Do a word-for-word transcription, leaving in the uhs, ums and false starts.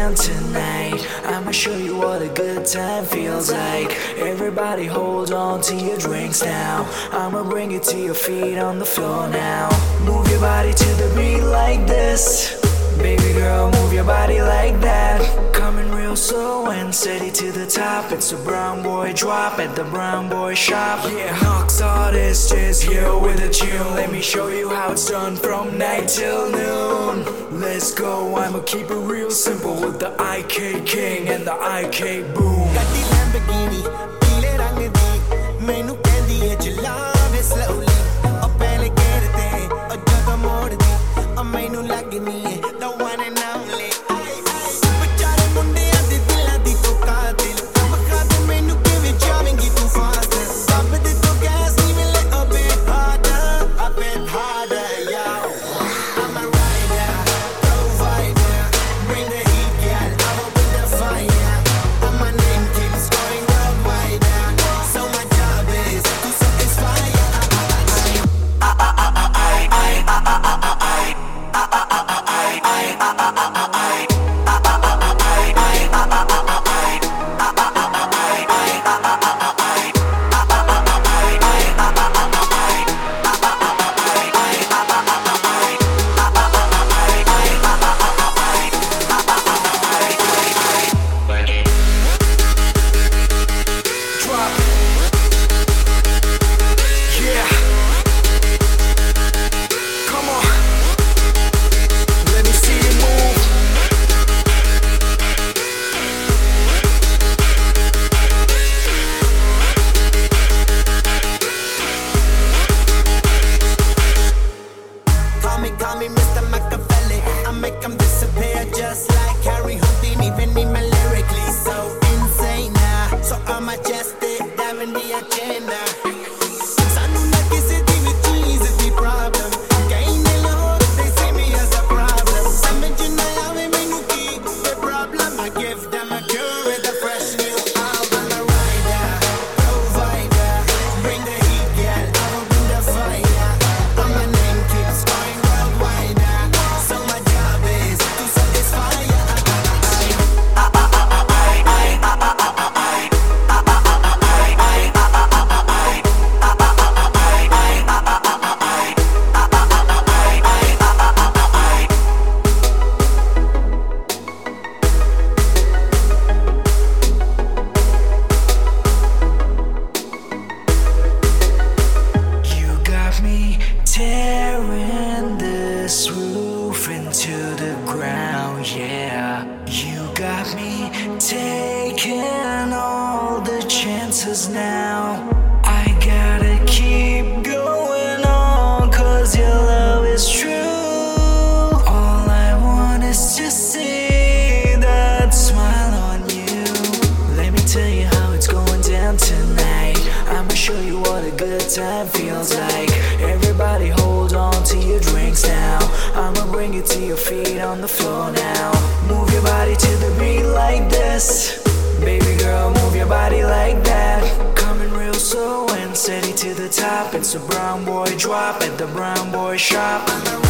down tonight. I'ma show you what a good time feels like. Everybody hold on to your drinks now. I'ma bring it to your feet on the floor now. Move your body to the beat like this. Baby girl, move your body like that. Coming real slow and steady to the top. It's a brown boy drop at the brown boy shop. Yeah, Knox artist is here with a tune. Let me show you how it's done from night till noon. Let's go, I'ma keep it real simple with the I K King and the I K Boom. Gaddi Lamborghini, peele rang di, mainu kendi hai chalaave slowly. Oh pehle gear te, oh jadon mod di, oh mainu lagni hai the one and only. Bechare mundiyan di dilan di to kaatil, makha de mainu kive javengi tu fast. Pump de to gas ni mile a bit harder, a bit harder, yo. I'm a rider, provider, bring the heat, girl, I'ma bring the fire. And my name keeps going worldwide, so my job is to satisfy. I, I, I, I, I, I, I, call me Mister Machiavelli. I make them disappear just like Harry Houdini. Even in my lyrically so insane now. So I'm majestic, diving the agenda. Sanu na kisi di with cheese the problem. Kahin nila ho, they see me as a problem. Samajh na aave mainu ki the problem. I give them a cure with a fresh new album. A rider, provider, bring the heat, girl, I'ma bring the fire. And my name keeps going worldwide, so my job is to satisfy. You got me tearing this roof into the ground, yeah. You got me taking all the chances now. I gotta keep going on, cause your love is true. All I want is to see that smile on you. Let me tell you how it's going down tonight. I'ma show you what a good time feels like. Everybody hold on to your drinks now. I'ma bring it to your feet on the floor now. Move your body to the beat like this. Baby girl, move your body like that. Coming real slow and steady to the top. It's a brown boy drop at the brown boy shop.